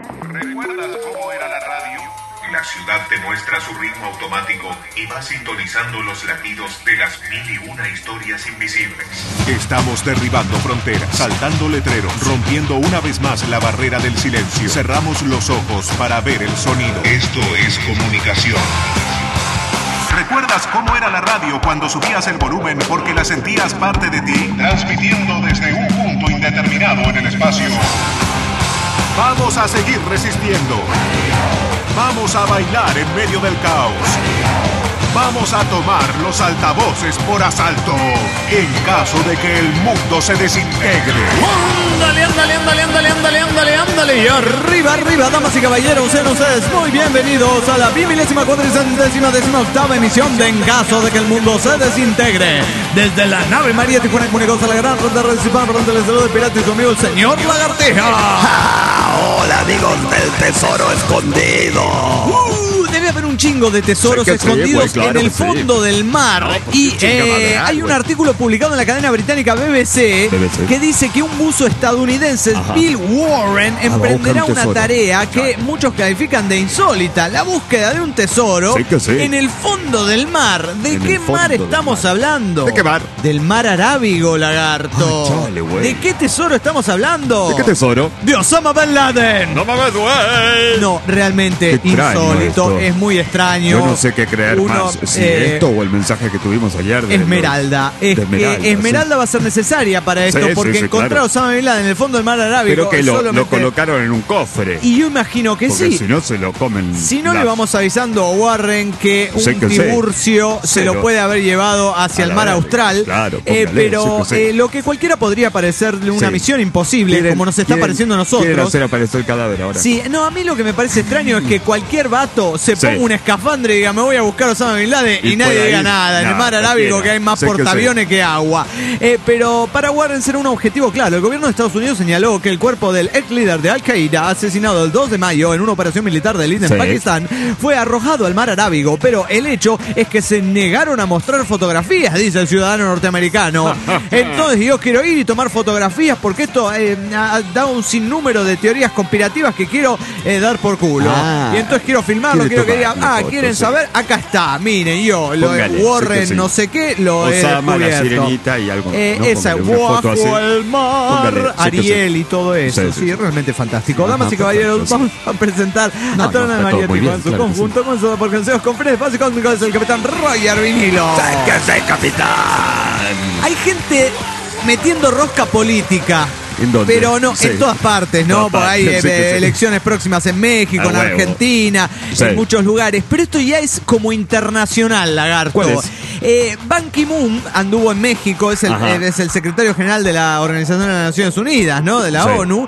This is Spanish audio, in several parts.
¿Recuerdas cómo era la radio? La ciudad te muestra su ritmo automático y va sintonizando los latidos de las 1001 historias invisibles. Estamos derribando fronteras, saltando letreros, rompiendo una vez más la barrera del silencio. Cerramos los ojos para ver el sonido. Esto es comunicación. ¿Recuerdas cómo era la radio cuando subías el volumen porque la sentías parte de ti? Transmitiendo desde un punto indeterminado en el espacio. Vamos a seguir resistiendo. Vamos a bailar en medio del caos. Vamos a tomar los altavoces por asalto en caso de que el mundo se desintegre. ¡Ándale, ándale, ándale, ándale, ándale, ándale, ándale! Y arriba, arriba, damas y caballeros, sean ustedes muy bienvenidos a la 10.438ª emisión de En caso de que el mundo se desintegre. Desde la nave María Tijuana Comunicosa, la gran ronda de Recipan, donde les saluda el pirata y su amigo el señor Lagartija. Hola, amigos del tesoro escondido. Debe haber un chingo de tesoros escondidos en el fondo del mar. Y hay un artículo publicado en la cadena británica BBC que dice que un buzo estadounidense, Bill Warren, emprenderá una tarea que muchos califican de insólita: la búsqueda de un tesoro en el fondo del mar. ¿De qué mar estamos hablando? ¿De qué mar? Del mar Arábigo, lagarto. ¿De qué tesoro estamos hablando? ¿De qué tesoro? De Osama Bin Laden. No mames, güey. No, realmente insólito. Es muy extraño. Yo no sé qué creer más, si esto o el mensaje que tuvimos ayer de Esmeralda. Esmeralda va a ser necesaria para esto, porque encontrar a Osama Bin Laden en el fondo del mar Arábigo. Pero que lo colocaron en un cofre. Y yo imagino que porque sí. Si no, se lo comen. Si no, le vamos avisando a Warren que un Tiburcio se lo puede haber llevado hacia el mar Austral. Claro, pero lo que cualquiera podría parecerle una misión imposible, como nos está pareciendo a nosotros. Quieren hacer aparecer el cadáver ahora. Sí, no, a mí lo que me parece extraño es que cualquier vato se ponga un escafandre y diga: me voy a buscar a Osama Bin Laden, y nadie diga nada. En el mar Arábigo, que hay más portaaviones que agua. Pero para Warren será un objetivo claro. El gobierno de Estados Unidos señaló que el cuerpo del ex líder de Al-Qaeda, asesinado el 2 de mayo en una operación militar de élite en Pakistán, fue arrojado al mar Arábigo. Pero el hecho es que se negaron a mostrar fotografías, dice el ciudadano norteamericano. Entonces yo quiero ir y tomar fotografías porque esto da un sinnúmero de teorías conspirativas que quiero dar por culo. Y entonces quiero filmarlo, quiero que digan: ¿quieren saber? Acá está, miren, yo, lo de Warren, no sé qué, lo he Osama, descubierto. la sirenita y algo. Esa, bajo el mar, Ariel y todo eso. Sí, realmente fantástico. Damas y caballeros, vamos a presentar a toda la María Tijuana en su conjunto, con su por consejos, conferencias, espacio cósmico, es el capitán Roger Vinilo. ¿Qué sé, capitán? Hay gente metiendo rosca política. Pero no, en todas partes, ¿no? Porque hay elecciones próximas en México, en Argentina, en muchos lugares. Pero esto ya es como internacional, lagarto. ¿Cuál es? Ban Ki-moon anduvo en México, es el secretario general de la Organización de las Naciones Unidas, ¿no? De la ONU.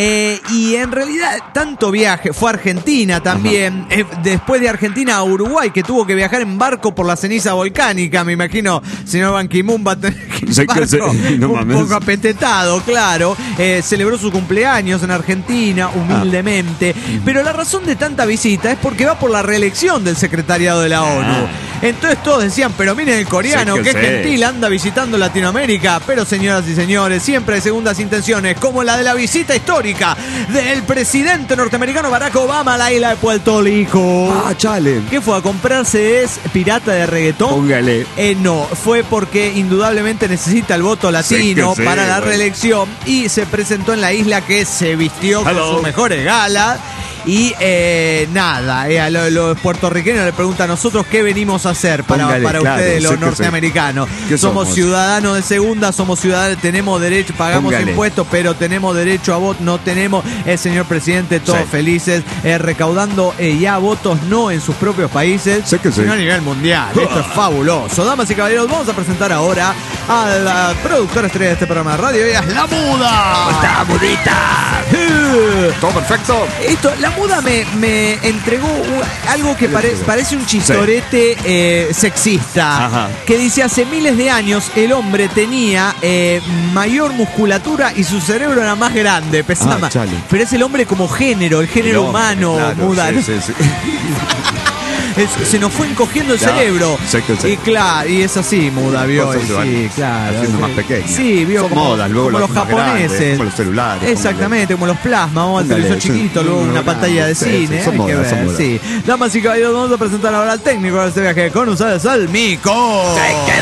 Y en realidad, tanto viaje, fue a Argentina también. Después de Argentina a Uruguay, que tuvo que viajar en barco por la ceniza volcánica. Me imagino, señor Ban Ki-moon va a tener que ir en barco un poco apetetado, claro. Celebró su cumpleaños en Argentina, humildemente. Pero la razón de tanta visita es porque va por la reelección del secretariado de la ONU. Entonces todos decían: pero miren el coreano, qué gentil, anda visitando Latinoamérica. Pero señoras y señores, siempre hay segundas intenciones, como la de la visita histórica del presidente norteamericano Barack Obama a la isla de Puerto Rico. Chale. ¿Qué fue? ¿A comprarse pirata de reggaetón? Póngale. No, fue porque indudablemente necesita el voto latino para la reelección, y se presentó en la isla, que se vistió con sus mejores galas. Y nada, los puertorriqueños le preguntan: ¿nosotros qué venimos a hacer para ustedes, los norteamericanos? Somos ciudadanos de segunda, somos ciudadanos, tenemos derecho, pagamos impuestos, pero tenemos derecho a voto, no tenemos. Señor presidente, todos felices, recaudando ya votos no en sus propios países, sino a nivel mundial. Esto es fabuloso. Damas y caballeros, vamos a presentar ahora a la productora estrella de este programa de radio. Ella es La Muda. ¡Está mudita! Todo perfecto. La Muda me entregó algo que parece un chistorete sexista. Que dice: hace miles de años el hombre tenía mayor musculatura y su cerebro era más grande, pesaba más. Pero es el hombre como género, el género humano, Muda. Se nos fue encogiendo el cerebro. Y claro, y es así, muda, vio. Sí, claro. Haciendo más pequeña. Sí, vio. Como, modas, luego como los japoneses. Grandes, como los celulares. Exactamente, como los plasmas. Vamos al televisor chiquito, luego una pantalla de cine. Hay que ver, sí. Damas y caballeros, vamos a presentar ahora al técnico de este viaje con ustedes, al Mico.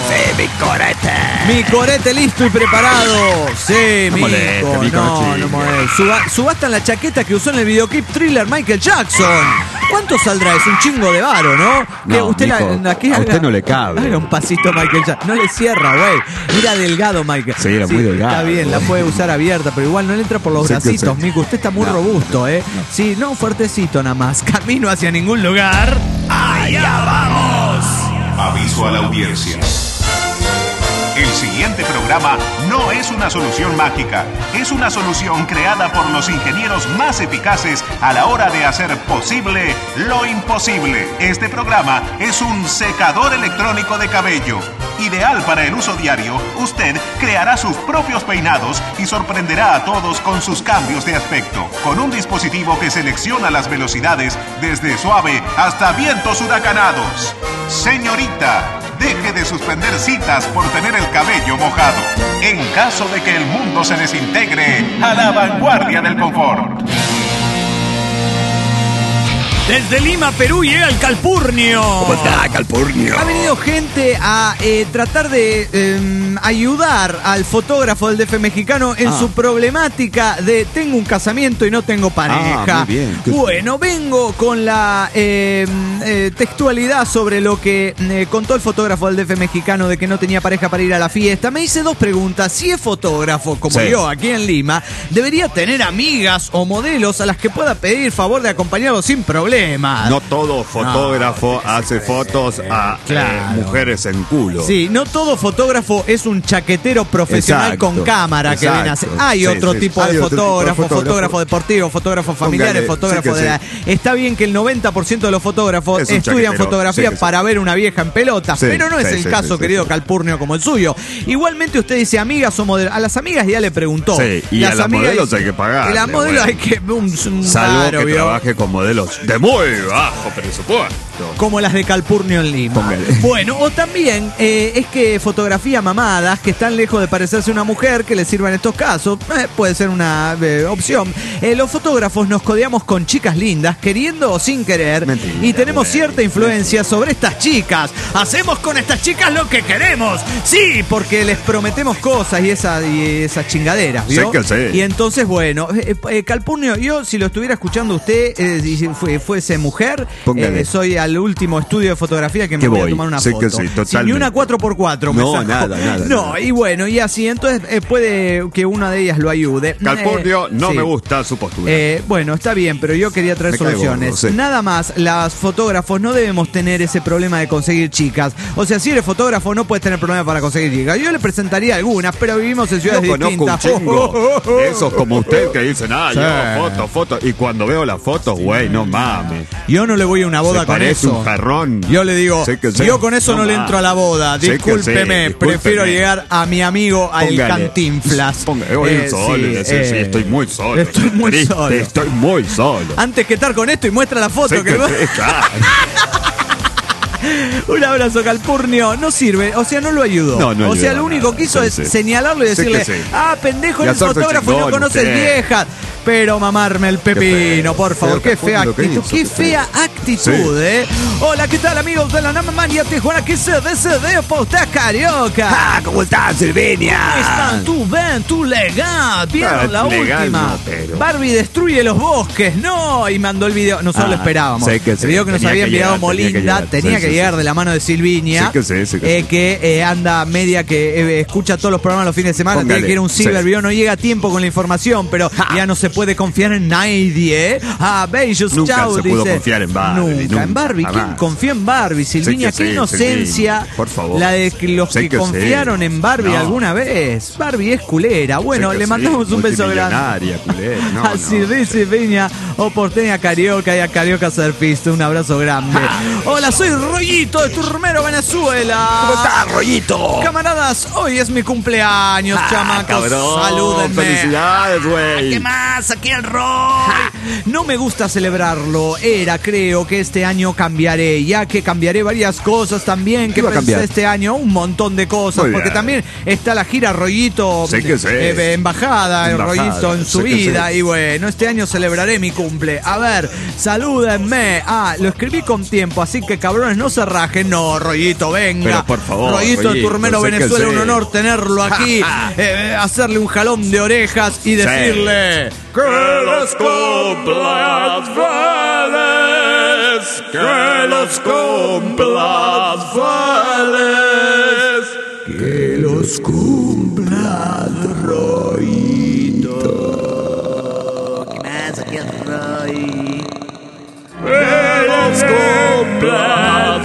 Mi corete listo y preparado. Sí, Mico. Subastan la chaqueta que usó en el videoclip Thriller Michael Jackson. ¿Cuánto saldrá? Es un chingo de varo, ¿no? No, usted Mico, a usted no le cabe. Haga un pasito, Michael Jackson. No le cierra, güey. Era delgado, Michael. Sí, era muy delgado. Está bien, la puede usar abierta, pero igual no le entra por los bracitos, Mico. Usted está muy robusto, ¿eh? No. Sí, no, fuertecito nada más. Camino hacia ningún lugar. ¡Allá vamos! Aviso a la audiencia. El siguiente programa no es una solución mágica, es una solución creada por los ingenieros más eficaces a la hora de hacer posible lo imposible. Este programa es un secador electrónico de cabello. Ideal para el uso diario, usted creará sus propios peinados y sorprenderá a todos con sus cambios de aspecto. Con un dispositivo que selecciona las velocidades desde suave hasta vientos huracanados. Señorita, deje de suspender citas por tener el cabello mojado. En caso de que el mundo se desintegre, a la vanguardia del confort. Desde Lima, Perú, llega el Calpurnio. ¿Cómo está, Calpurnio? Ha venido gente a tratar de ayudar al fotógrafo del DF mexicano en su problemática de tengo un casamiento y no tengo pareja. Muy bien. Bueno, vengo con la textualidad sobre lo que contó el fotógrafo del DF mexicano de que no tenía pareja para ir a la fiesta. Me hice dos preguntas. Si es fotógrafo, como yo, aquí en Lima, ¿debería tener amigas o modelos a las que pueda pedir favor de acompañarlo sin problema? No todo fotógrafo hace fotos a mujeres en culo. Sí, no todo fotógrafo es un chaquetero profesional con cámara que ven a hacer. Hay otro tipo de fotógrafo, fotógrafo deportivo, fotógrafo familiar, fotógrafo de la... Está bien que el 90% de los fotógrafos estudian fotografía para ver una vieja en pelotas, pero no es el caso, querido Calpurnio, como el suyo. Igualmente usted dice amigas o modelos. A las amigas ya le preguntó. Sí, y a las modelos hay que pagar. A las modelos hay que... Salvo que trabaje con modelos de muy bajo presupuesto. Como las de Calpurnio en Lima. Póngale. Bueno, o también es que fotografía mamadas que están lejos de parecerse una mujer que le sirva en estos casos. Puede ser una opción. Los fotógrafos nos codeamos con chicas lindas, queriendo o sin querer. Mentira, y tenemos cierta influencia sobre estas chicas. Hacemos con estas chicas lo que queremos. Sí, porque les prometemos cosas y esas chingaderas, ¿vio? Sí que sí. Y entonces, bueno, Calpurnio, yo si lo estuviera escuchando usted, si fuese mujer, soy al último estudio de fotografía que me voy a tomar una foto. Que sí, totalmente. Ni una 4x4 me saco. Nada. No, y bueno, y así, entonces puede que una de ellas lo ayude. Calpurnio, no me gusta su postura. Bueno, está bien, pero yo quería traer soluciones. Nada más, las fotógrafos no debemos tener ese problema de conseguir chicas. O sea, si eres fotógrafo no puedes tener problema para conseguir chicas. Yo le presentaría algunas, pero vivimos en ciudades distintas. Esos como usted que dicen, yo, foto. Y cuando veo las fotos, güey, no mames. Yo no le voy a una boda con eso. Un jarrón. Yo le digo, yo con eso no le entro a la boda. Discúlpeme, prefiero llegar a mi amigo al Cantinflas. Estoy muy solo. Estoy muy solo. Antes que estar con esto y muestra la foto claro. Un abrazo, Calpurnio. No sirve, o sea, no lo ayudó. No o sea, lo único que hizo es señalarlo y decirle, pendejo, eres fotógrafo y no conoces viejas. Pero mamarme el pepino, por favor. Qué fea actitud. Qué fea actitud, Hola, ¿qué tal, amigos de la Namamania Tijuana? ¿Qué se de Posta Carioca? ¿Cómo estás, Silvinia? ¿Cómo están? Tú ven, tú legal. ¿Vieron la última? No, Barbie destruye los bosques. No, y mandó el video. Nosotros lo esperábamos. El video que nos había enviado Molinda tenía que llegar de la mano de Silvinia. Que anda media que escucha todos los programas los fines de semana. Tiene que ir a un ciber, no llega a tiempo con la información, pero ya no se puede confiar en nadie. Bellos, nunca chau, se dice. pudo confiar en Barbie. Nunca en Barbie. ¿Quién confió en Barbie? Silvinia, qué inocencia. Por favor. La de los que confiaron en Barbie alguna vez. Barbie es culera. Bueno, le mandamos un beso grande. Así dice Silvinia, o porteña Carioca y a Carioca Surfista. Un abrazo grande. Hola, soy Rollito de Turmero, Venezuela. ¿Cómo estás, Rollito? Camaradas, hoy es mi cumpleaños, chamacos. Cabrón, salúdenme. Felicidades, güey. ¿Qué más? más? Aquí el Roy. No me gusta celebrarlo. Creo que este año cambiaré, ya que cambiaré varias cosas también que pensé este año, un montón de cosas, porque también está la gira Rollito, embajada, Rollito en su vida, y bueno, este año celebraré mi cumple. A ver, salúdenme. Lo escribí con tiempo, así que cabrones, no se rajen. No, Rollito, venga. Pero por favor, Rollito, el turmero Venezuela, un honor tenerlo aquí, hacerle un jalón de orejas y decirle que los cumplas feliz, que los cumplas feliz, que los cumplas, Rollito. ¿Qué más? Aquí el Roy. Que los cumplas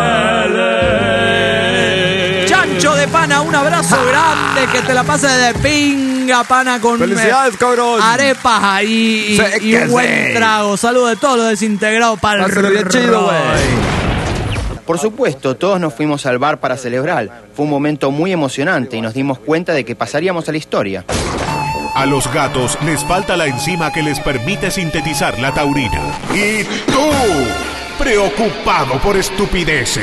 feliz. Chancho de Pana, un abrazo grande, que te la pases de pinga, pana, con felicidades, cabrón. Arepas ahí y un buen trago. Saludos de todos los desintegrados para el chido, güey. Por supuesto, todos nos fuimos al bar para celebrar. Fue un momento muy emocionante y nos dimos cuenta de que pasaríamos a la historia. A los gatos les falta la enzima que les permite sintetizar la taurina. Y tú, preocupado por estupideces.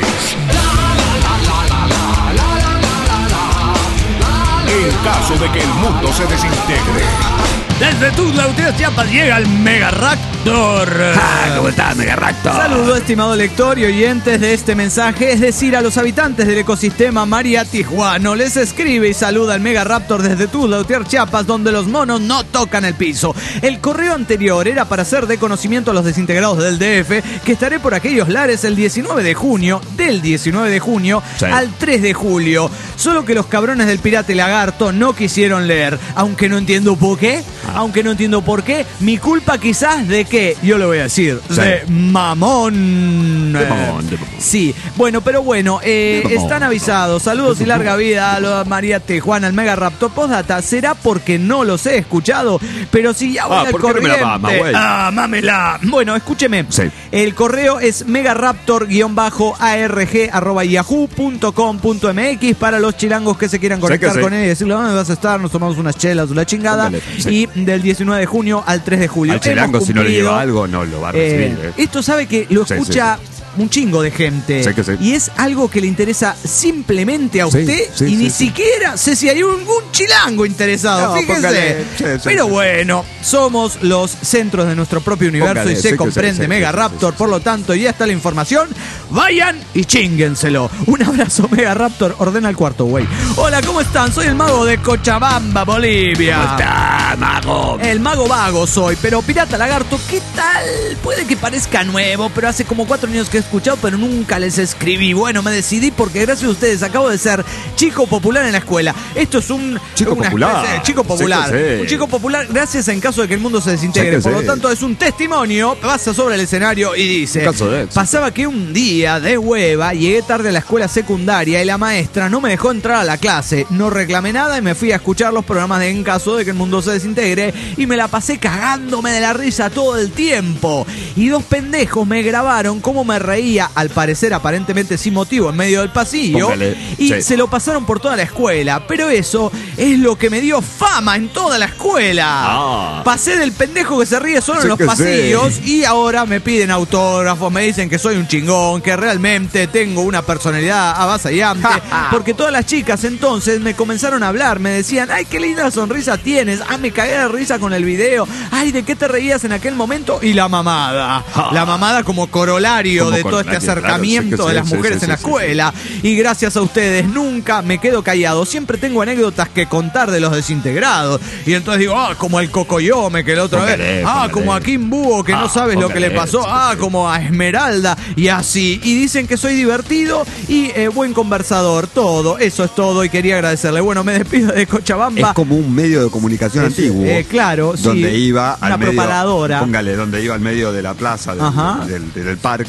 En caso de que el mundo se desintegre. Desde Tuzla, Chiapas, llega el Mega Raptor. ¿Cómo estás, Mega Raptor? Saludo, estimado lector y oyentes de este mensaje, es decir, a los habitantes del ecosistema María Tijuano. Les escribe y saluda el Mega Raptor desde Tuzla, Chiapas, donde los monos no tocan el piso. El correo anterior era para hacer de conocimiento a los desintegrados del DF que estaré por aquellos lares el 19 de junio, del 19 de junio al 3 de julio. Solo que los cabrones del Pirata y Lagarto no quisieron leer, aunque no entiendo por qué. Mi culpa quizás de que, yo le voy a decir, de mamón. Sí, bueno, pero bueno, están avisados. Saludos y larga vida a María Tijuana, el Mega Raptor. Postdata, será porque no los he escuchado, pero si ya voy al corriente. Mámela. Bueno, escúcheme. Sí. El correo es megaraptor-arg@yahoo.com.mx para los chilangos que se quieran conectar con él y decirle, ¿dónde vas a estar? Nos tomamos unas chelas, una chingada. Y del 19 de junio al 3 de julio. Al chilango, si no le lleva algo, no lo va a recibir. Esto sabe que lo escucha un chingo de gente. Y es algo que le interesa simplemente a usted y ni siquiera sé si hay algún chilango interesado. Fíjese. Pero bueno, somos los centros de nuestro propio universo y se comprende Mega Raptor. Por lo tanto, ya está la información. Vayan y chinguenselo. Un abrazo, Mega Raptor. Ordena el cuarto, güey. Hola, ¿cómo están? Soy el mago de Cochabamba, Bolivia. ¿Cómo está, mago? El mago vago soy, pero Pirata Lagarto, ¿qué tal? Puede que parezca nuevo, pero hace como 4 años que he escuchado, pero nunca les escribí. Bueno, me decidí porque gracias a ustedes acabo de ser chico popular en la escuela. Esto es un chico popular. Chico popular. Un chico popular gracias en caso de que el mundo se desintegre. Por lo tanto, es un testimonio. Pasa sobre el escenario y dice: pasaba que un día de hueva llegué tarde a la escuela secundaria y la maestra no me dejó entrar a la clase. No reclamé nada y me fui a escuchar los programas de En caso de que el mundo se desintegre y me la pasé cagándome de la risa todo el tiempo. Y 2 pendejos me grabaron cómo me reía, al parecer aparentemente sin motivo, en medio del pasillo. Y se lo pasaron por toda la escuela. Pero eso es lo que me dio fama en toda la escuela. Pasé del pendejo que se ríe solo en los pasillos y ahora me piden autógrafos, me dicen que soy un chingón, que realmente tengo una personalidad avasallante. Porque todas las chicas entonces me comenzaron a hablar, me decían: ay, qué linda sonrisa tienes, me cagué de risa con el video, ay, ¿de qué te reías en aquel momento? Y la mamada. La mamada como corolario de todo este acercamiento de las mujeres en la escuela. Y gracias a ustedes nunca me quedo callado, siempre tengo anécdotas que contar de los desintegrados. Y entonces digo, como el Cocoyome que la otra vez, como a Kim Búho que no sabes lo que le pasó, como a Esmeralda y así. Y dicen que soy divertido y buen conversador, todo, eso es todo y quería agradecerle. Bueno, me despido de Cochabamba. Es como un medio de comunicación antiguo. Claro, donde iba una al medio, propaladora. Póngale, donde iba al medio de la plaza del parque.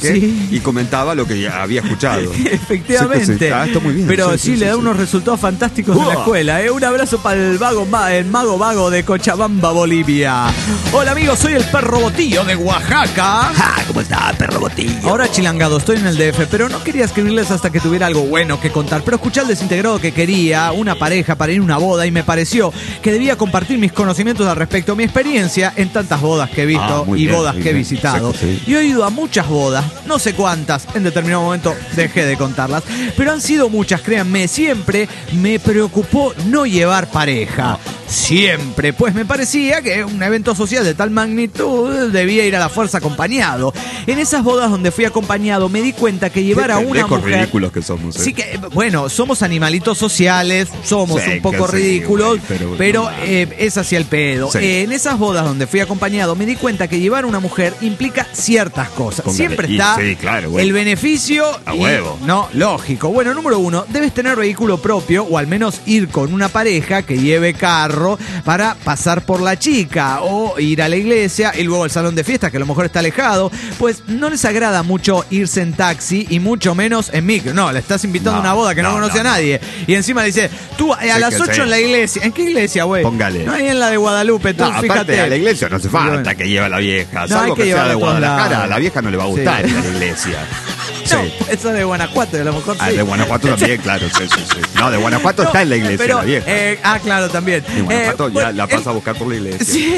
y comentaba lo que había escuchado. Efectivamente. Sí, está muy bien. Pero sí, le da unos resultados fantásticos en la escuela. Un abrazo para el mago vago de Cochabamba, Bolivia. Hola amigos, soy el perro Botillo de Oaxaca. ¿Cómo está, perro Botillo? Ahora chilangado, estoy en el DF, pero no quería escribirles hasta que tuviera algo bueno que contar. Pero escuché al desintegrado que quería una pareja para ir a una boda y me pareció que debía compartir mis conocimientos al respecto, mi experiencia en tantas bodas que he visto y bien, bodas que he visitado. Exacto, sí. Y he ido a muchas bodas, no sé cuántas, en determinado momento dejé de contarlas, pero han sido muchas, créanme, siempre me preocupó no llevar pareja. Siempre, pues me parecía que un evento social de tal magnitud debía ir a la fuerza acompañado. En esas bodas donde fui acompañado me di cuenta que llevar a una mujer... ridículos que somos. Sí que, bueno, somos animalitos sociales, somos un poco ridículos, pero es hacia el pedo. Sí. En esas bodas donde fui acompañado me di cuenta que llevar a una mujer implica ciertas cosas. Póngale. Siempre está Sí, claro, güey. el beneficio A y- huevo. No, lógico. Bueno, número 1, debes tener vehículo propio o al menos ir con una pareja que lleve carro para pasar por la chica o ir a la iglesia y luego al salón de fiesta, que a lo mejor está alejado. Pues no les agrada mucho irse en taxi y mucho menos en micro. No, le estás invitando a una boda que no conoce a nadie. Y encima le dice, tú a las 8 en la iglesia. ¿En qué iglesia, güey? Póngale. No hay en la de Guadalupe, tú No, fíjate. aparte a la iglesia no hace falta que lleve a la vieja. No, Salvo hay que que sea llevarla de a todos Guadalajara, lados. a la vieja no le va a gustar Sí. ir a la iglesia. No, Sí. esa es de Guanajuato, a lo mejor sí. De Guanajuato también, claro. Sí. No, de Guanajuato No, está en la iglesia, pero, la vieja. claro, también. En Guanajuato ya bueno, la pasa a buscar por la iglesia. Sí,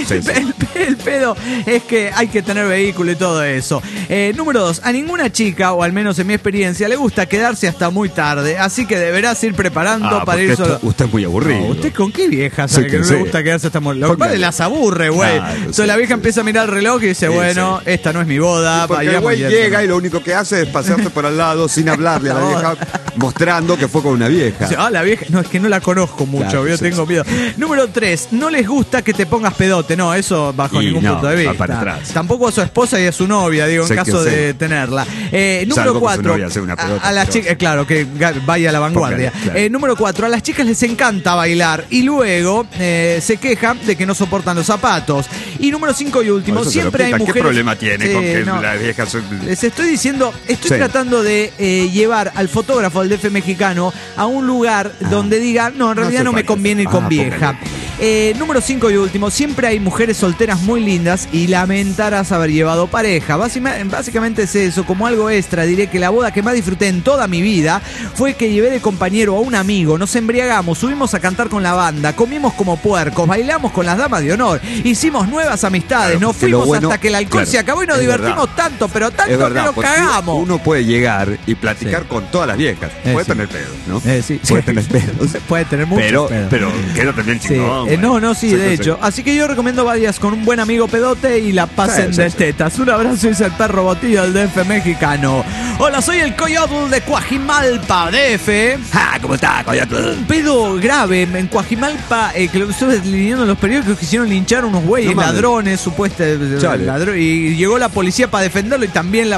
el pedo es que hay que tener vehículo y todo eso. Número 2, a ninguna chica, o al menos en mi experiencia, le gusta quedarse hasta muy tarde, así que deberás ir preparando para ir solo. Usted es muy aburrido. No, ¿usted con qué vieja sabe Sí, que no sí. le gusta quedarse hasta muy... Lo que pasa es que las aburre, güey. Claro, Entonces sí, la vieja sí. empieza a mirar el reloj y dice, Sí, bueno, sí. esta no es mi boda. Porque el vayamos güey yendo. llega y lo único que hace es pasearse por al lado sin hablarle a la vieja, mostrando que fue con una vieja. Dice, la vieja, no, es que no la conozco mucho, Claro, yo sí, tengo sí. miedo. Número 3, no les gusta que te pongas pedote, no, eso bajo Y ningún no, punto de va vista. para atrás. Tampoco a su esposa y a su novia, digo, en Sé que caso sí. de tenerla. Número Salvo que su 4, novia sea una pedota a las asquerosa. chicas, claro, que vaya a la vanguardia. Póngale, claro. Número 4, a las chicas les encanta bailar y luego se quejan de que no soportan los zapatos. Y número 5 y último, Eso se lo siempre hay explica. mujeres... ¿Qué problema tiene Sí, con que no. las viejas son... Les estoy diciendo, estoy Sí. tratando de llevar al fotógrafo del DF mexicano a un lugar donde diga, no, en realidad hace no me falta. conviene ir con vieja. Póngale. Número 5 y último, siempre hay mujeres solteras muy lindas y lamentarás haber llevado pareja. Básicamente es eso, como algo extra, diré que la boda que más disfruté en toda mi vida fue que llevé de compañero a un amigo, nos embriagamos, subimos a cantar con la banda, comimos como puercos, bailamos con las damas de honor, hicimos nuevas amistades, Claro, nos porque lo fuimos bueno- hasta que el alcohol claro, se acabó y nos es divertimos verdad. tanto, pero Es tanto que verdad, nos porque cagamos. uno puede llegar y platicar Sí. con todas las viejas. Puede sí. tener pedos, ¿no? Sí, Puede sí. tener pedos. Puede tener muchos Pero pedos. queda también Sí, chingón. no, sí, de Sí. hecho. Así que yo recomiendo varias con un buen amigo pedote y la pasen Sí, de sí. tetas. Un abrazo, es el perro Botillo del DF mexicano. Hola, soy el Coyotl de Coajimalpa, DF. ¿Cómo está, Coyotl? Un pedo grave en Coajimalpa, que lo estuve leyendo en los periódicos, quisieron linchar unos güeyes, No mames. ladrones, supuestamente, Chale. y llegó la policía para defenderlo y también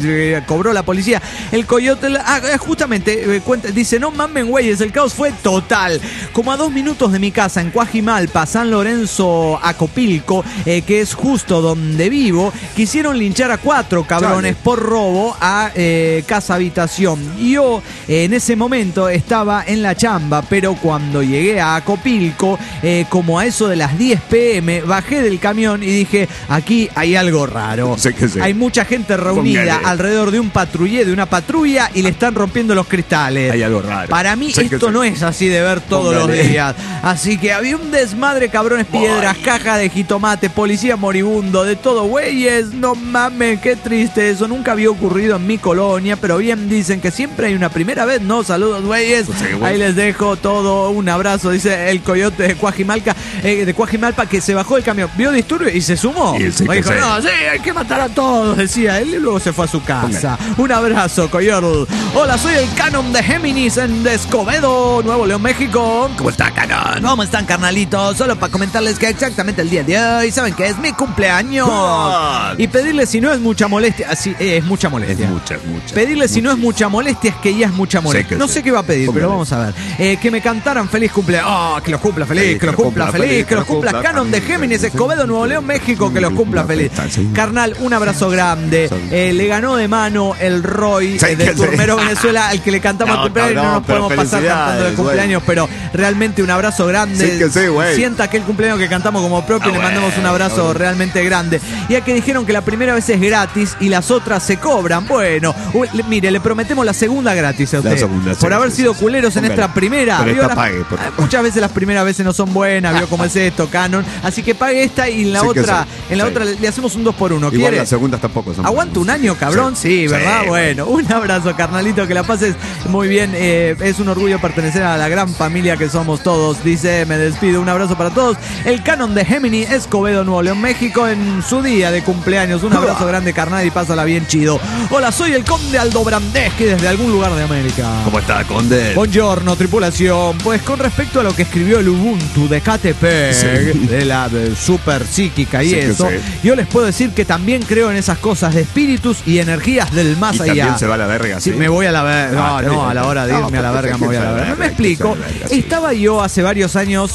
cobró la policía. El Coyotl, justamente, dice, no mamen güeyes, el caos fue total. Como a 2 minutos de mi casa en Coajimalpa, San Lorenzo, Acopilco, que es justo donde vivo, quisieron linchar a 4 cabrones Chale. por robo a casa habitación. Yo en ese momento estaba en la chamba, pero cuando llegué a Acopilco, como a eso de las 10 p.m., bajé del camión y dije, aquí hay algo raro. Sí que sí. Hay mucha gente reunida Póngale. alrededor de de una patrulla y le están rompiendo los cristales. Hay algo raro. Para mí Sí que esto sí. no es así de ver todos Póngale. los días. Así que había un desmadre, cabrones, piedras, caja de jitomate, policía moribundo, de todo, güeyes. No mames, qué triste eso. Nunca había ocurrido en mi colonia, pero bien dicen que siempre hay una primera vez, ¿no? Saludos, güeyes. Pues sí, güey. Ahí les dejo todo. Un abrazo, dice el coyote de Coajimalpa, que se bajó del camión, vio disturbio y se sumó. Y sí que Dijo, sí. no, sí, hay que matar a todos, decía él, y luego se fue a su casa. Un abrazo, Coyotl. Hola, soy el Canon de Géminis en Escobedo, Nuevo León, México. ¿Cómo está, Canon? ¿Cómo están, carnalitos? rapidito, solo para comentarles que exactamente el día de hoy, ¿saben qué es? Mi cumpleaños. Y pedirle si no es mucha molestia. Sí, es mucha molestia. Es mucha. Pedirle si no es mucha molestia es que ya es mucha molestia. No sé qué va a pedir, pero vamos a ver. Que me cantaran feliz cumpleaños. Que los cumpla feliz, que los cumpla feliz, que los cumpla Canon de Géminis, Escobedo, Nuevo León, México, que los cumpla feliz. Carnal, un abrazo grande. Le ganó de mano el Roy de Turmero, Venezuela, al que le cantamos el cumpleaños. No nos podemos pasar cantando de cumpleaños, pero realmente un abrazo grande. Sienta aquel cumpleaños que cantamos como propio y le mandamos un abrazo realmente grande. Ya que dijeron que la primera vez es gratis y las otras se cobran. Bueno, mire, le prometemos la segunda gratis a usted. Por haber sido culeros en esta primera. Muchas veces las primeras veces no son buenas, vio cómo es esto, Canon. Así que pague esta y en la otra le hacemos un 2x1. Igual las segundas tampoco son. ¿Aguanta un año, cabrón? Sí, ¿verdad? Bueno, un abrazo, carnalito, que la pases muy bien. Es un orgullo pertenecer a la gran familia que somos todos. Dice, me despido, un abrazo para todos. El Canon de Gemini, Escobedo, Nuevo León, México, en su día de cumpleaños. Un abrazo grande, carnal, y pásala bien chido. Hola, soy el Conde Aldo Brandeski desde algún lugar de América. ¿Cómo está, Conde? Buongiorno, tripulación. Pues con respecto a lo que escribió el Ubuntu de Catepec, de la super psíquica y eso, yo les puedo decir que también creo en esas cosas de espíritus y energías del más allá. También se va a la verga, sí. Me voy a la verga. No, a la hora de irme a la verga me voy a la verga. Me explico. Estaba yo hace varios años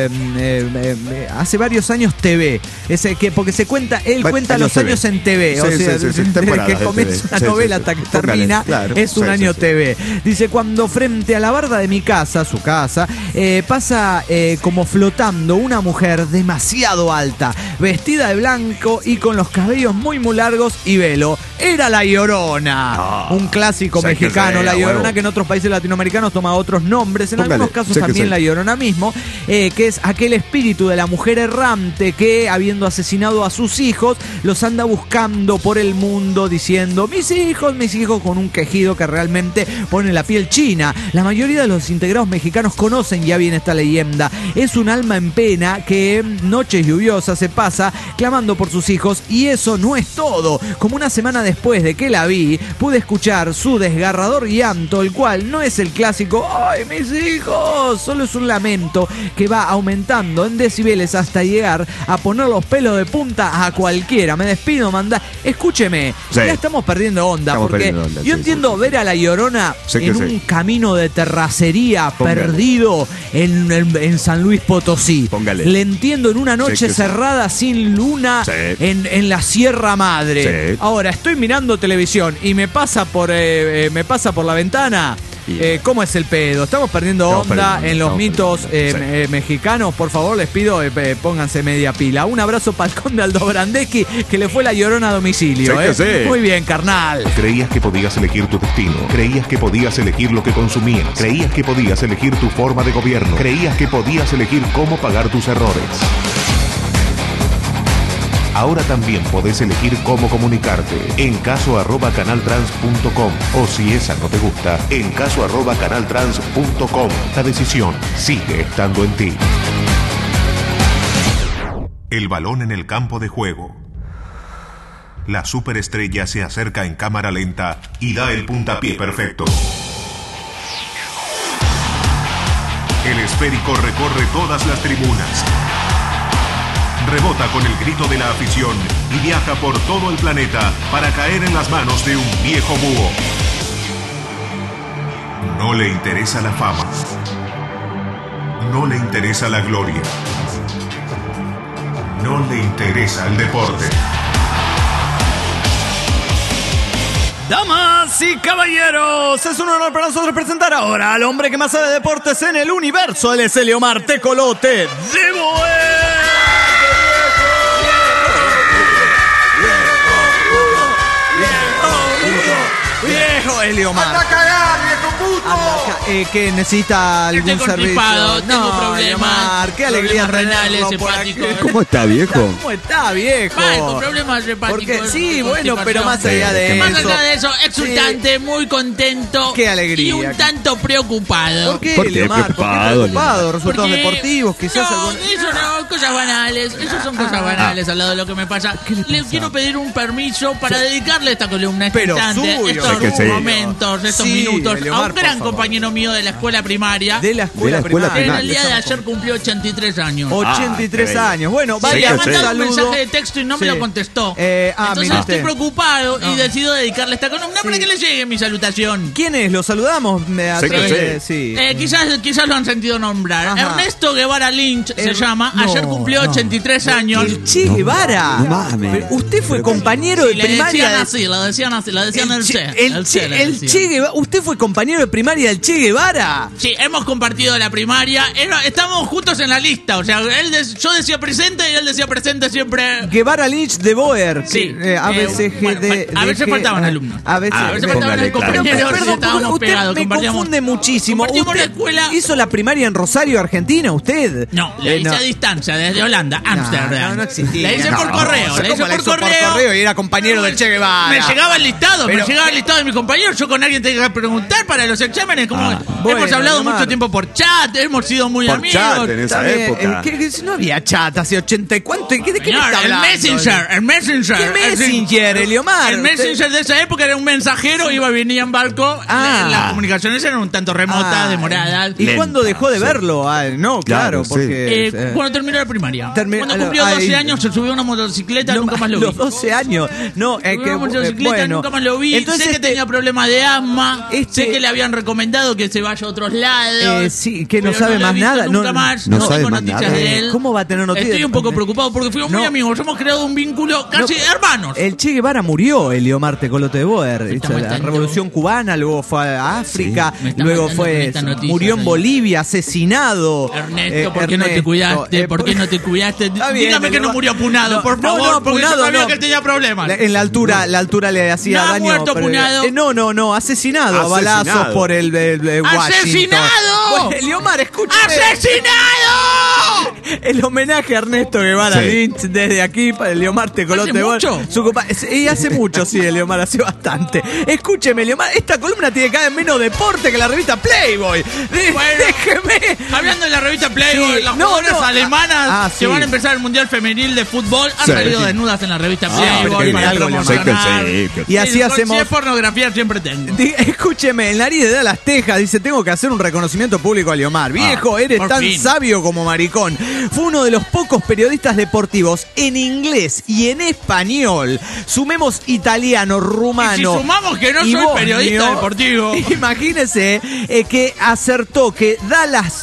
TV. Porque se cuenta, él cuenta los años en TV. O sea, desde que comienza una novela hasta que termina, es un año TV. Dice, cuando frente a la barda de mi casa, su casa, pasa como flotando una mujer demasiado alta, vestida de blanco y con los cabellos muy largos y velo. Era La Llorona, un clásico mexicano, La Llorona, que en otros países latinoamericanos toma otros nombres, en algunos casos también La Llorona mismo, que es aquel espíritu de la mujer errante que, habiendo asesinado a sus hijos, los anda buscando por el mundo diciendo, mis hijos, con un quejido que realmente pone la piel china. La mayoría de los integrados mexicanos conocen ya bien esta leyenda. Es un alma en pena que noches lluviosas se pasa clamando por sus hijos, y eso no es todo. Como una semana después de que la vi, pude escuchar su desgarrador llanto, el cual no es el clásico ¡ay, mis hijos!, solo es un lamento que va aumentando en decibeles hasta llegar a poner los pelos de punta a cualquiera. Me despido, escúcheme, ya estamos perdiendo onda, yo entiendo ver a La Llorona en un camino de terracería perdido en San Luis Potosí. Le entiendo en una noche cerrada sin luna en la Sierra Madre. Ahora estoy mirando televisión y me pasa por la ventana. ¿Cómo es el pedo? Estamos perdiendo onda en los mitos mexicanos. Por favor, les pido, pónganse media pila. Un abrazo para el Conde Aldo Brandeski, que le fue La Llorona a domicilio. Muy bien, carnal. Creías que podías elegir tu destino. Creías que podías elegir lo que consumías. Creías que podías elegir tu forma de gobierno. Creías que podías elegir cómo pagar tus errores. Ahora también podés elegir cómo comunicarte en caso@canaltrans.com, o si esa no te gusta, en caso@canaltrans.com. La decisión sigue estando en ti. El balón en el campo de juego. La superestrella se acerca en cámara lenta y da el puntapié perfecto. El esférico recorre todas las tribunas. Rebota con el grito de la afición y viaja por todo el planeta para caer en las manos de un viejo búho. No le interesa la fama. No le interesa la gloria. No le interesa el deporte. Damas y caballeros, es un honor para nosotros presentar ahora al hombre que más sabe de deportes en el universo. Él es Eliomar Tecolote de Boer. Viejo Eliomar. ¡Anda a cagar, viejo puto! Que necesita algún servicio. Tengo problemas. Eliomar, qué alegría renales, tenerlo por aquí. hepáticos. ¿Cómo está, viejo? ¿Cómo está, viejo? Con problemas hepáticos. Porque sí, bueno, pero más allá de eso. Más allá de eso, exultante, muy contento. Qué alegría. Y un tanto preocupado. ¿Por qué, ¿Por qué Eliomar? preocupado? Resultados Porque- deportivos, quizás No, algún... eso no, cosas banales. Eso son cosas banales al lado de lo que me pasa. Le quiero pedir un permiso para dedicarle esta columna Pero instante, suyo, estos sé que sí. momentos, estos Sí, minutos, a Eliomar, un por gran compañero mío de la escuela primaria. De la escuela primaria. En el día de ayer cumplió 83 años. 83 años. Bueno, Le vaya he un mandado un saludo. mensaje de texto y no me lo contestó. Entonces mire estoy usted. preocupado y decido dedicarle esta columna para que le llegue mi salutación. ¿Quién es? ¿Lo saludamos? A través de... Sí. Quizás lo han sentido nombrar. Ajá. Ernesto Guevara Lynch se llama. Ayer cumplió 83 años. El Che Guevara. No mames. Pero usted fue compañero de Le primaria. decían así, lo decían el Che. El Che Guevara. ¿Usted fue compañero de primaria del Che Guevara? Sí, hemos compartido la primaria. Estamos juntos en la lista. O sea, yo decía presente y él decía presente siempre. Guevara Lynch de Boer. Sí. ABCGD. A veces faltaban alumnos. A veces faltaban los compañeros. Estábamos usted pegados. me confunde muchísimo. Compartimos la ¿Usted escuela. hizo la primaria en Rosario, Argentina, usted? No, la hice a distancia, desde Holanda, Ámsterdam. No existía. La hice por correo. La hice ¿Cómo por correo. Y era compañero del Che Guevara. Me llegaba el listado, Pero- de mis compañeros. Yo con alguien tenía que preguntar para los exámenes. Hemos Bueno, hablado Omar. mucho tiempo por chat, hemos sido muy Por amigos. chat en esa También, época. si no había chat hace 80 y cuánto. ¿De qué me Señor, está el hablando? Messenger. ¿Qué Messenger, Eliomar? El Messenger de esa época era un mensajero, iba, venía en barco. Las comunicaciones eran un tanto remotas, demoradas. ¿Y cuándo dejó de verlo? No, claro, Claro, sí. porque... Cuando terminó la primaria. Terminó- Cuando cumplió 12 años se subió a una motocicleta, nunca más lo vi. Los 12 años. No, Subió que a una motocicleta, bueno. nunca más lo vi. Entonces, sé que tenía problemas de asma. este- Sé que le habían recomendado que se vaya a otros lados. Sí, que no pero sabe lo he más visto nada. Nunca más. no No sabe tengo más noticias nada. de él. ¿Cómo va a tener noticias? Estoy un poco preocupado porque fuimos muy amigos. Hemos creado un vínculo casi hermanos. El Che Guevara murió, Eliomar Tecolote de Boer. está Hizo la matando. Revolución Cubana, luego fue a África, me está luego matando con fue esta noticia, murió en soy- Bolivia, asesinado. Ernesto, ¿por qué no te cuidaste? ¿Por qué no te cuidaste? Está bien, Dígame que no Eliomar. murió apunado, No, por no, favor, no, porque yo apunado sabía no. que él tenía problemas. En la altura le hacía No ha daño. muerto pero- apunado. No, asesinado a balazos Asesinado. por el Washington. ¡Asesinado! Bueno, Eliomar, escúchame. ¡Asesinado! El homenaje a Ernesto Guevara Sí. Lynch desde aquí para Eliomar Tecolote de Boer. mucho? Y hace mucho, sí, Eliomar, hace bastante. Escúcheme, Eliomar, esta columna tiene cada vez menos deporte que la revista Playboy. Bueno. Déjeme. Hablando de la revista Playboy, Sí, las no, jugadoras no, alemanas sí. que van a empezar el Mundial Femenil de Fútbol han Sí. salido desnudas en la revista pero Playboy tiene para algo, promocionar. sí, Y así Si hacemos. es pornografía siempre tengo. Escúcheme, el nariz de Dallas, Texas, dice: tengo que hacer un reconocimiento público a Eliomar. Viejo, eres por tan fin. sabio como maricón. Fue uno de los pocos periodistas deportivos en inglés y en español. Sumemos italiano, rumano. Y si sumamos que no y soy bosnio, periodista deportivo. Imagínese que acertó que Dallas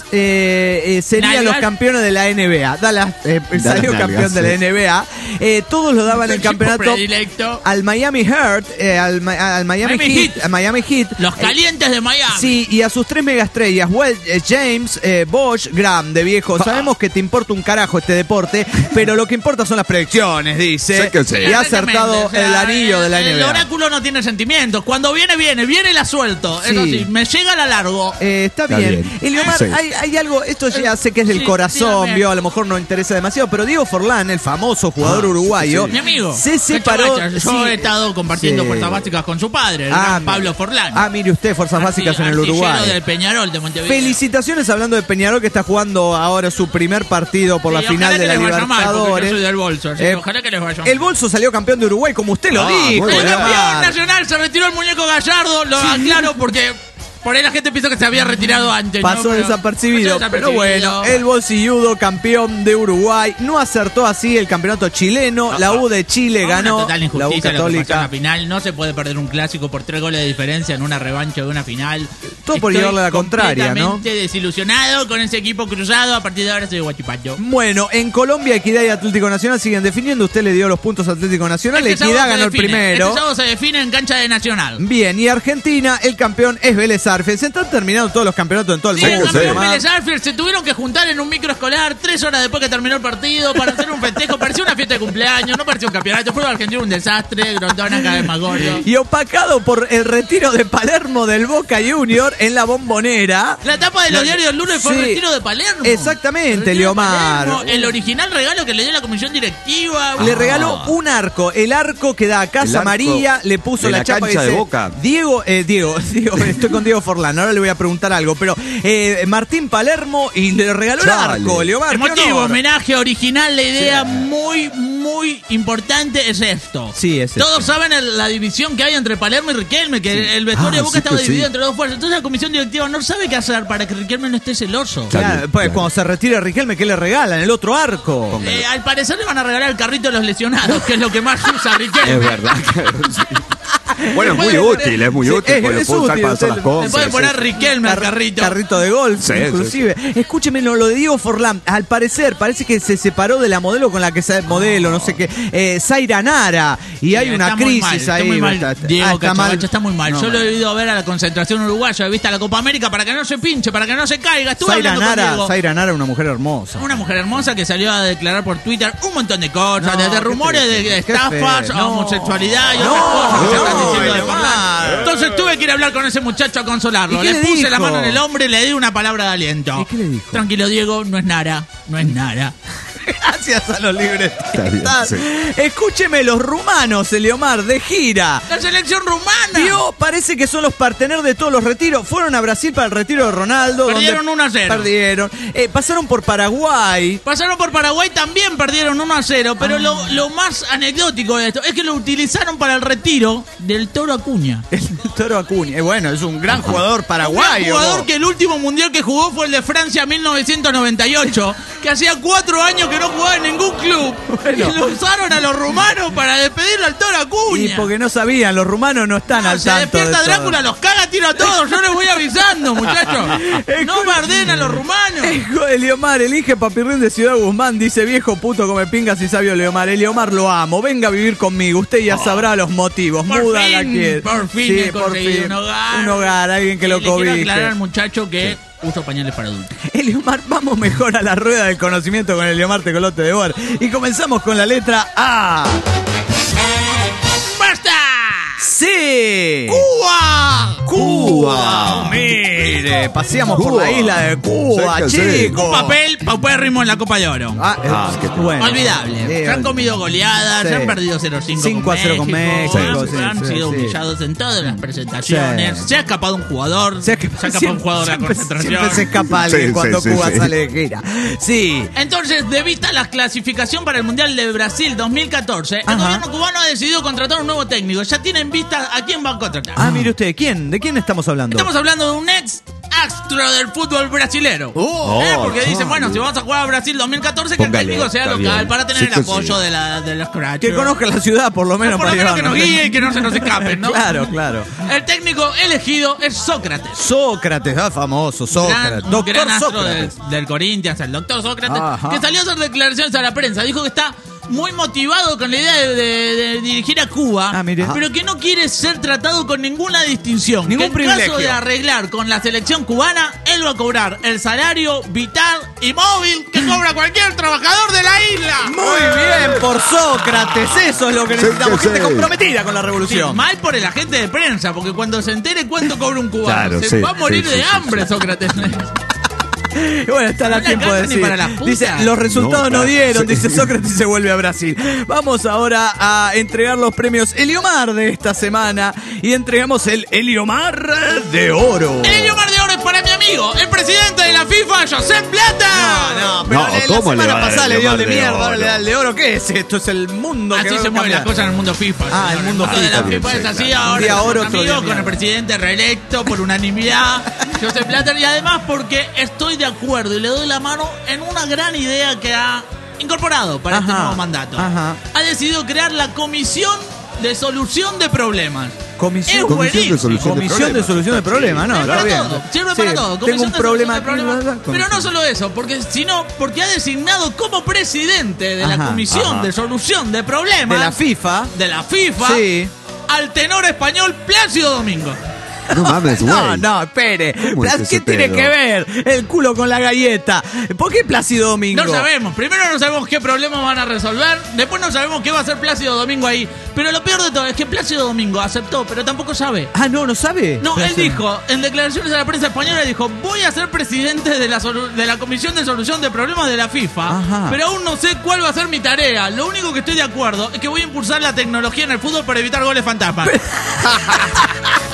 serían Nalgas. los campeones de la NBA. Dallas salió Nalgas, campeón de la sí. NBA. Todos lo daban el Equipo campeonato predilecto. al Miami Heat, al Miami Heat, al Miami Heat. Los calientes de Miami. Sí, y a sus tres megaestrellas, James, Bosch, Graham, de viejo. Sabemos que te importa un carajo este deporte, pero lo que importa son las predicciones, dice. Sé que sí. Y ha acertado Exactamente, o sea, el anillo de la El NBA. oráculo no tiene sentimientos. Cuando viene la suelto. Sí. Eso sí, me llega la largo. Está Está bien. bien. Eliomar, Sí. hay algo, esto ya sé que es del Sí, corazón, dígame. vio, a lo mejor no interesa demasiado, pero Diego Forlán, el famoso jugador uruguayo, Mi amigo. se separó. Yo sí, he estado compartiendo sí. fuerzas básicas con su padre, el gran Pablo Forlán. Mire usted, fuerzas básicas en el Artillero Uruguay. del Peñarol de Montevideo. Felicitaciones hablando de Peñarol, que está jugando ahora su primer partido por la Sí, final ojalá de que la les vaya mal, porque Libertadores. yo soy del Bolso, así que ojalá que les vaya mal. El Bolso salió campeón de Uruguay, como usted lo dijo. muy El bien. campeón Eliomar. nacional se retiró el muñeco Gallardo, lo aclaro porque por ahí la gente pensó que se había retirado antes. Pasó ¿no? Pero desapercibido, pasó pero bueno, el Bolsilludo, campeón de Uruguay, no acertó así el campeonato chileno, la U de Chile ganó, Una total la U injusticia lo que pasó en Católica. la final. No se puede perder un clásico por 3 goles de diferencia en una revancha de una final. Todo por Estoy llevarle la contraria, ¿no? completamente desilusionado con ese equipo cruzado. A partir de ahora soy de Huachipato. Bueno, en Colombia, Equidad y Atlético Nacional siguen definiendo. Usted le dio los puntos a Atlético Nacional, Este Equidad sábado se ganó el define. primero. Este sábado se define en cancha de Nacional. Bien, y Argentina, el campeón es Vélez Arfield. Se están terminando todos los campeonatos en todo el Sí, el mundo. campeón Eliomar. Vélez Arfield se tuvieron que juntar en un microescolar 3 horas después que terminó el partido para hacer un festejo. Parecía una fiesta de cumpleaños, no parecía un campeonato. El fútbol argentino un desastre, Grondona cada vez más gordo. Y opacado por el retiro de Palermo del Boca Junior en la Bombonera. La tapa de los diarios del lunes fue Sí. el retiro de Palermo. Exactamente, El retiro de Eliomar. Palermo, el original regalo que le dio la comisión directiva. Le regaló un arco, el arco que da a Casa El arco María, le puso de la la chapa cancha que de dice, Boca. Diego, estoy con Diego Forlán, ahora le voy a preguntar algo, pero Martín Palermo y le regaló Chale. el arco, Eliomar. qué Emotivo, honor. homenaje original, la idea muy muy importante es esto. Sí, es Todos saben la división que hay entre Palermo y Riquelme, que el vestuario de Boca estaba dividido entre dos fuerzas. Entonces la comisión directiva no sabe qué hacer para que Riquelme no esté celoso. Claro, pues cuando se retire Riquelme, ¿qué le regalan? El otro arco. Al parecer le van a regalar el carrito de los lesionados, que es lo que más usa Riquelme. Es verdad. Bueno, es muy útil, porque lo puedo usar para hacer las Le cosas. pueden poner Riquelme al carrito. Carrito de golf, Sí, inclusive. Escúcheme lo de Diego Forlán. Al parecer, parece que se separó de la modelo con la que se modelo, no sé qué, Zaira Nara. Y hay una Está muy crisis mal, ahí. Está muy mal. Diego Cachavacha está muy mal. No, Yo lo he ido a ver a la concentración uruguaya, he visto a la Copa América para que no se pinche, para que no se caiga. Estuve hablando con Diego. Zaira Nara, una mujer hermosa. Una mujer hermosa que salió a declarar por Twitter un montón de cosas, No, desde qué rumores triste, de qué estafas, feo. a No. homosexualidad y No, otras cosas que se están no, diciendo de Leomar. Forlán. Entonces tuve que ir a hablar con ese muchacho a consolarlo. ¿Y qué Le le puse dijo? la mano en el hombro y le di una palabra de aliento. ¿Y qué le dijo? Tranquilo, Diego, no es nada, no es nada. Gracias a los libres. bien, sí. Escúcheme, los rumanos, Eliomar, de gira. La selección rumana. Vio, parece que son los partener de todos los retiros. Fueron a Brasil para el retiro de Ronaldo. Perdieron donde 1-0. Perdieron. Pasaron por Paraguay. Pasaron por Paraguay, también perdieron 1-0, pero lo más anecdótico de esto es que lo utilizaron para el retiro del Toro Acuña. El Toro Acuña. Bueno, es un gran jugador paraguayo. Un jugador vos. que el último mundial que jugó fue el de Francia 1998, que hacía 4 años que no jugaba en ningún club. Bueno. Y lo usaron a los rumanos para despedirlo al Toro Acuña. Y porque no sabían, los rumanos no están al Se tanto de despierta todo. Drácula, los caga, tiro a todos. Yo les voy avisando, muchachos. No bardeen a los rumanos. Eliomar, elige papirrín de Ciudad Guzmán, dice viejo puto come pingas y sabio Eliomar. Eliomar, lo amo, venga a vivir conmigo, usted ya sabrá los motivos. Por Muda fin, la quiere. por fin Sí, he conseguido un hogar. Un hogar, alguien que lo Le quiero cobije. aclarar al muchacho que uso pañales para adultos. Eliomar, vamos mejor a la rueda del conocimiento con Eliomar Tecolote de Boer. Y comenzamos con la letra A. ¡Basta! ¡Sí! ¡Cuba! ¡Cuba! Mire, paseamos por la isla de Cuba, Sí, que sí. chicos. Un papel paupérrimo en la Copa de Oro. Bueno. Olvidable. Se han comido goleadas, Sí. se han perdido 0-5 5-0 con México, han sí, sido sí. humillados en todas las presentaciones. Sí. Se ha escapado un jugador. Se ha escapado un jugador de la concentración. Siempre se escapa alguien Sí, cuando sí, Cuba sí. sale de gira. Sí. Entonces, de vista la clasificación para el Mundial de Brasil 2014, el Ajá. gobierno cubano ha decidido contratar un nuevo técnico. Ya tienen vista a quién van a contratar. Mire usted, ¿quién? ¿De quién estamos hablando? Estamos hablando de un ex astro del fútbol brasilero. Oh. Porque dicen, bueno, si vamos a jugar a Brasil 2014, que el Póngale, técnico sea está local bien. para tener Sí el que apoyo sí. de los crachos. Que conozca la ciudad, por lo menos, Por lo para menos que nos llevarnos. guíe y que no se nos escapen, ¿no? Claro, claro. El técnico elegido es Sócrates. Sócrates, famoso, Sócrates. Un Doctor gran astro Sócrates. del Corinthians, el doctor Sócrates, Ajá. que salió a hacer declaraciones a la prensa. Dijo que está muy motivado con la idea de dirigir a Cuba, Mire. pero que no quiere ser tratado con ninguna distinción. Ningún que en caso privilegio. de arreglar con la selección cubana, él va a cobrar el salario vital y móvil que cobra cualquier trabajador de la isla. Muy bien por Sócrates, eso es lo que necesitamos, que gente sí. comprometida con la Sí, revolución. mal por el agente de prensa, porque cuando se entere cuánto cobra un cubano, Claro, se sí, va a morir sí, de sí, sí, hambre, Sócrates. Y bueno, estará No le tiempo de alcanza ni decir. para las putas. Dice, los resultados no No, dieron, sí. dice Sócrates y se vuelve a Brasil. Vamos ahora a entregar los premios Eliomar de esta semana y entregamos el Eliomar de Oro. El Eliomar de Oro es para mi amigo, el presidente de la FIFA, Josep Blatter. No, pero No, la ¿cómo le semana va a dar pasada el le dio el de Eliomar de mierda, ahora Oro? le da el de oro. ¿Qué es esto? Es el mundo que Así va se a mueven las cambiar. cosas en el mundo FIFA. El mundo Lo de la FIFA. FIFA es Sí, así, claro. ahora Un día somos oro, otro día amigos con mierda. el presidente reelecto por unanimidad, Josep Blatter, y además porque estoy de acuerdo y le doy la mano en una gran idea que ha incorporado para este Ajá, nuevo mandato. ajá. Ha decidido crear la Comisión de Solución de Problemas. Comisión, Es buenísimo. Comisión de solución de problemas, ¿no? Sirve Está para bien. todo, sirve Sí, para todo. Tengo Comisión un de problema solución de aquí. problemas. Pero no solo eso, porque ha designado como presidente de Ajá, la Comisión de Solución de Problemas De la FIFA. de la FIFA Sí. al tenor español Plácido Domingo. No mames, güey. No, espere. ¿Cómo es ¿Qué ese tiene pedo? que ver el culo con la galleta? ¿Por qué Plácido Domingo? No sabemos. Primero no sabemos qué problemas van a resolver. Después no sabemos qué va a hacer Plácido Domingo ahí. Pero lo peor de todo es que Plácido Domingo aceptó, pero tampoco sabe. No sabe. No, él Plácido. dijo, en declaraciones a la prensa española, dijo, voy a ser presidente de la Comisión de Solución de Problemas de la FIFA, Ajá. pero aún no sé cuál va a ser mi tarea. Lo único que estoy de acuerdo es que voy a impulsar la tecnología en el fútbol para evitar goles fantasmas.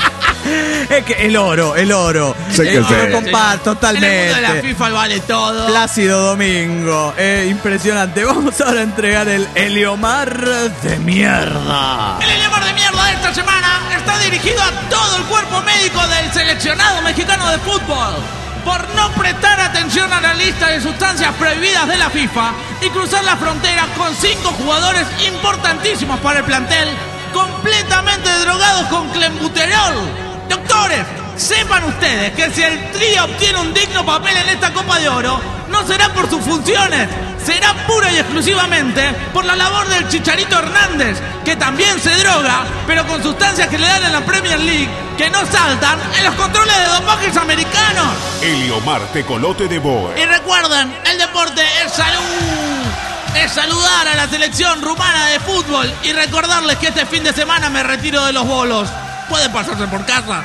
Es que el oro. Sí que Lo sí. comparto totalmente. En el mundo de la FIFA vale todo. Plácido Domingo. Impresionante. Vamos ahora a entregar el Heliomar de mierda. El Heliomar de mierda de esta semana está dirigido a todo el cuerpo médico del seleccionado mexicano de fútbol por no prestar atención a la lista de sustancias prohibidas de la FIFA y cruzar la frontera con 5 jugadores importantísimos para el plantel completamente drogados con clenbuterol. Doctores, sepan ustedes que si el Tri obtiene un digno papel en esta Copa de Oro, no será por sus funciones, será pura y exclusivamente por la labor del Chicharito Hernández, que también se droga, pero con sustancias que le dan en la Premier League, que no saltan en los controles de dopajes americanos. Heliomar Tecolote de Boer. Y recuerden, el deporte es salud. Es saludar a la selección rumana de fútbol y recordarles que este fin de semana me retiro de los bolos. Pueden pasarse por casa.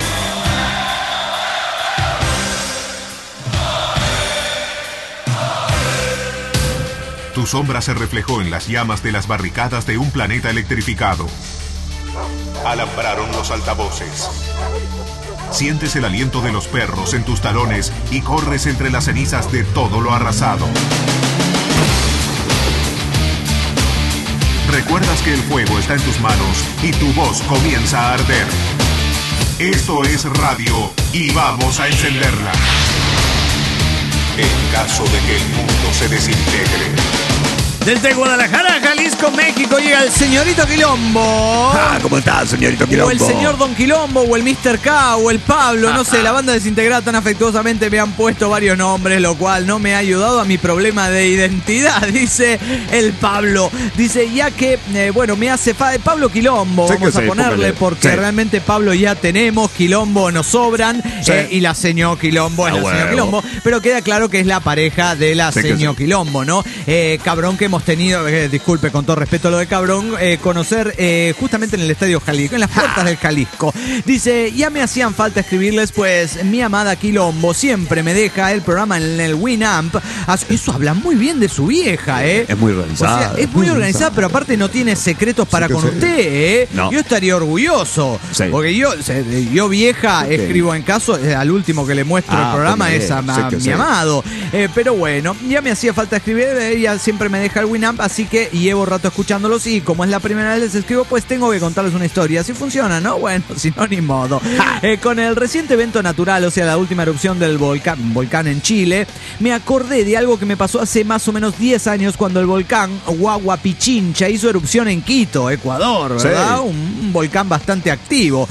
Tu sombra se reflejó en las llamas de las barricadas de un planeta electrificado. Alambraron los altavoces. Sientes el aliento de los perros en tus talones y corres entre las cenizas de todo lo arrasado. Recuerdas que el fuego está en tus manos y tu voz comienza a arder. Esto es radio y vamos a encenderla. En caso de que el mundo se desintegre. Desde Guadalajara, Jalisco, México, llega el señorito Quilombo. ¿Cómo estás, señorito Quilombo? O el señor Don Quilombo, o el Mr. K, o el Pablo, no sé, la banda desintegrada tan afectuosamente me han puesto varios nombres, lo cual no me ha ayudado a mi problema de identidad, dice el Pablo. Dice, ya que, me hace Pablo Quilombo, Sí, vamos a ponerle, porque realmente Pablo ya tenemos, Quilombo nos sobran, y la señor Quilombo es la señor Quilombo, pero queda claro que es la pareja de la señor Quilombo, ¿no? Cabrón que hemos tenido, disculpe con todo respeto lo de cabrón, conocer justamente en el Estadio Jalisco, en las puertas del Jalisco. Dice, ya me hacían falta escribirles, pues mi amada Quilombo siempre me deja el programa en el Winamp. Eso habla muy bien de su vieja, Es muy organizada. O sea, es muy organizada, pero aparte no tiene secretos para con usted, No. Yo estaría orgulloso, porque yo vieja escribo en caso, al último que le muestro el programa es a mi amado. Pero bueno, ya me hacía falta escribir, ella siempre me deja el Winamp, así que llevo rato escuchándolos y como es la primera vez que les escribo, pues tengo que contarles una historia. Si funciona, ¿no? Bueno, si no, ni modo. Con el reciente evento natural, o sea, la última erupción del volcán en Chile, me acordé de algo que me pasó hace más o menos 10 años cuando el volcán Huayna hizo erupción en Quito, Ecuador, ¿verdad? Sí. Un volcán bastante activo.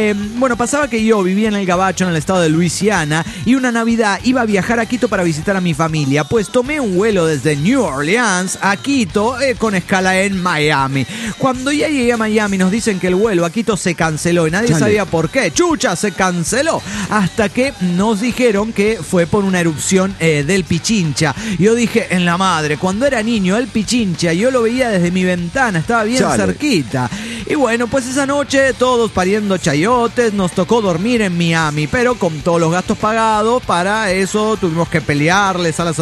Pasaba que yo vivía en el Gabacho, en el estado de Luisiana, y una Navidad iba a viajar a Quito para visitar a mi familia, pues tomé un vuelo desde New Orleans a Quito con escala en Miami. Cuando ya llegué a Miami nos dicen que el vuelo a Quito se canceló y nadie sabía por qué. ¡Chucha! Se canceló. Hasta que nos dijeron que fue por una erupción del Pichincha. Yo dije, en la madre, cuando era niño el Pichincha, yo lo veía desde mi ventana, estaba bien cerquita. Y bueno, pues esa noche todos pariendo chayotes, nos tocó dormir en Miami, pero con todos los gastos pagados, para eso tuvimos que pelearles a las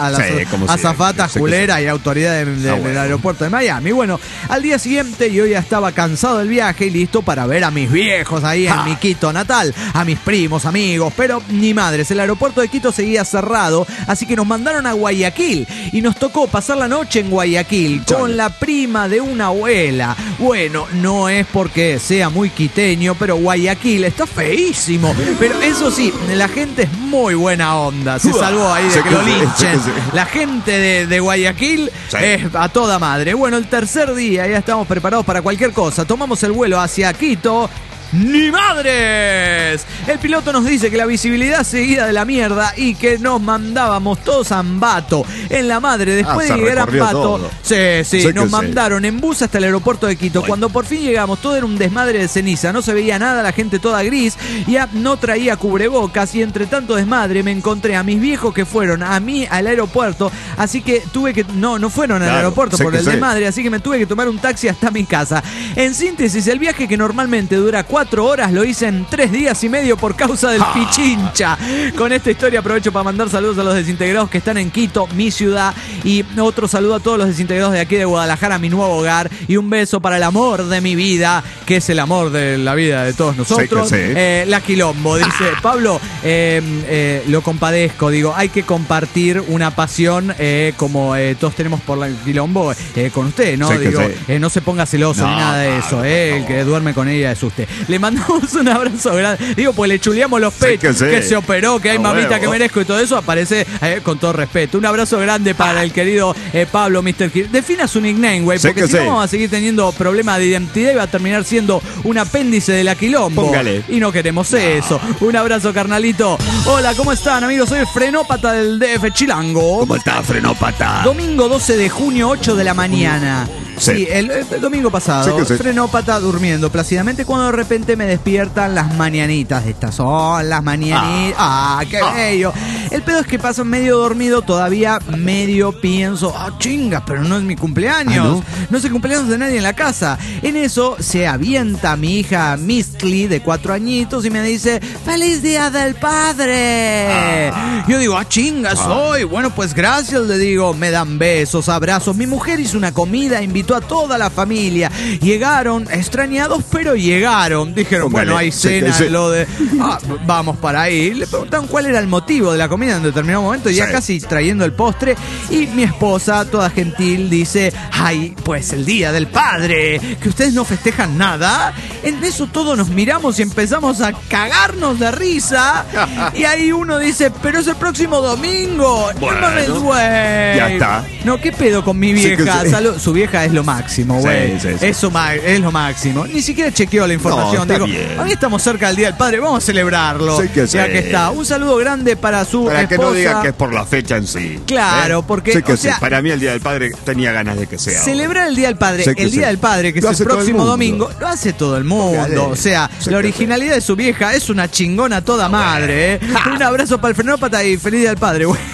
azafatas culeras y autoridades del aeropuerto de Miami. Bueno, al día siguiente yo ya estaba cansado del viaje y listo para ver a mis viejos ahí en mi Quito natal, a mis primos, amigos, pero ni madres, el aeropuerto de Quito seguía cerrado, así que nos mandaron a Guayaquil y nos tocó pasar la noche en Guayaquil con la prima de una abuela. Bueno, no es porque sea muy quiteño, pero Guayaquil está feísimo, pero eso sí, la gente es muy buena onda, se salvó ahí de que lo linchen. La gente de Guayaquil es a toda madre. Bueno, el tercer día ya estamos preparados para cualquier cosa. Tomamos el vuelo hacia Quito. ¡Ni madres! El piloto nos dice que la visibilidad seguida de la mierda y que nos mandábamos todos a Ambato. En la madre, después de llegar a Ambato, nos mandaron en bus hasta el aeropuerto de Quito. Cuando por fin llegamos, todo era un desmadre de ceniza. No se veía nada, la gente toda gris. Ya no traía cubrebocas y entre tanto desmadre me encontré a mis viejos que fueron al aeropuerto. Así que tuve que... No fueron al aeropuerto por el desmadre, así que me tuve que tomar un taxi hasta mi casa. En síntesis, el viaje que normalmente dura 4 4 horas, lo hice en 3 días y medio por causa del Pichincha. Con esta historia aprovecho para mandar saludos a los desintegrados que están en Quito, mi ciudad, y otro saludo a todos los desintegrados de aquí de Guadalajara, mi nuevo hogar, y un beso para el amor de mi vida, que es el amor de la vida de todos nosotros. Sí, que sí. La Quilombo, dice Pablo, lo compadezco, digo, hay que compartir una pasión como todos tenemos por la Quilombo con usted, ¿no? Sí, Digo, sí. no se ponga celoso ni nada de eso, el que duerme con ella es usted. Le mandamos un abrazo grande, digo, pues le chuleamos los pechos, que se operó, que hay mamita que merezco y todo eso, aparece con todo respeto. Un abrazo grande para el querido Pablo, Mr. Kirk. Defina su nickname, güey, porque si no vamos a seguir teniendo problemas de identidad y va a terminar siendo un apéndice de la Quilombo. Póngale. Y no queremos eso. Un abrazo, carnalito. Hola, ¿cómo están, amigos? Soy el Frenópata del DF Chilango. ¿Cómo está, Frenópata? Domingo 12 de junio, 8 de la mañana. Sí, el domingo pasado, Frenópata durmiendo plácidamente cuando de repente me despiertan las mañanitas. Estas son las mañanitas. ¡Qué bello! El pedo es que paso medio dormido, todavía medio pienso, chingas, pero no es mi cumpleaños. No es el cumpleaños de nadie en la casa. En eso se avienta mi hija Mistli, de 4 añitos, y me dice, ¡Feliz Día del Padre! Yo digo, chingas hoy. Bueno, pues gracias, le digo. Me dan besos, abrazos. Mi mujer hizo una comida, invitó a toda la familia. Llegaron extrañados, pero llegaron. Dijeron, bueno, hay cena, lo de... vamos para ahí. Le preguntaron cuál era el motivo de la comida en determinado momento, ya casi trayendo el postre. Y mi esposa, toda gentil, dice, ay, pues el Día del Padre, que ustedes no festejan nada. En eso todos nos miramos y empezamos a cagarnos de risa. Y ahí uno dice, pero es el próximo domingo. Bueno, no mames, güey. Ya está. No, ¿qué pedo con mi vieja? Su vieja es lo máximo, güey. Eso es lo máximo. Ni siquiera chequeó la información. Digo, a mí estamos cerca del Día del Padre, vamos a celebrarlo. Ya que está. Un saludo grande para su para esposa. Que no digan que es por la fecha en sí. Claro, porque o sea, para mí el Día del Padre tenía ganas de que sea. Celebrar el Día del Padre, el Día del Padre, que es el próximo domingo, lo hace todo el mundo. O sea, la originalidad de su vieja es una chingona toda madre, Un abrazo para el Frenópata y feliz Día del Padre, güey.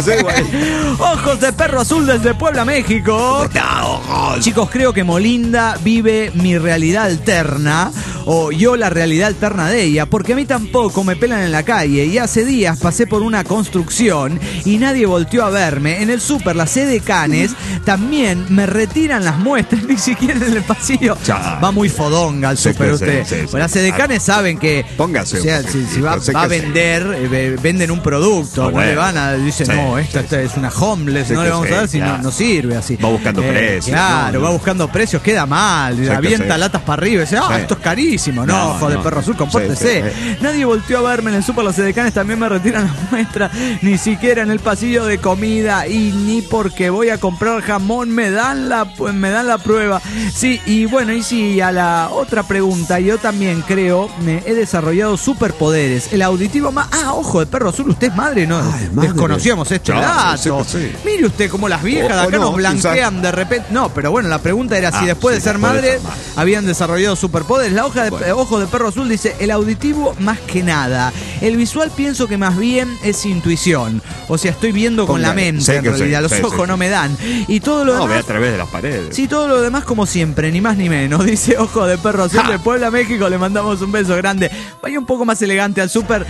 Ojos de Perro Azul desde Puebla, México. Chicos, creo que Molinda vive mi realidad alterna, o yo la realidad alterna de ella, porque a mí tampoco me pelan en la calle, y hace días pasé por una construcción y nadie volteó a verme. En el súper, las edecanes también me retiran las muestras, ni siquiera en el pasillo. Va muy fodonga al súper usted. Las edecanes saben que, póngase, o sea, si va a vender, venden un producto, no le van a decir, no, esta es una homeless, no le vamos a dar si no sirve así. Va buscando precios. Claro, va buscando precios, queda mal, avienta latas para arriba y dice, esto es carísimo. No, ojo de Perro Azul, compórtese. Nadie volteó a verme en el súper, los edecanes también me retiran las muestras, ni siquiera en el pasillo de comida, y ni porque voy a comprar jamón me dan la prueba. Sí, y bueno, y sí, a la otra pregunta, yo también creo, he desarrollado superpoderes. El auditivo más... ojo de Perro Azul, usted es madre, ¿no? Desconocíamos este dato. Mire usted cómo las viejas de acá nos blanquean de repente. No, pero bueno, la pregunta era si después de ser madre habían desarrollado superpoderes. La hoja de Ojo de Perro Azul dice, el auditivo más que nada. El visual pienso que más bien es intuición. O sea, estoy viendo con la mente, en realidad. Los ojos no me dan. Y todo lo demás... ve a través de las paredes. Sí, todo lo demás como siempre, ni más ni menos. Dice Ojo de Perro Azul de Puebla, México. Le mandamos un beso grande. Vaya un poco más elegante al súper.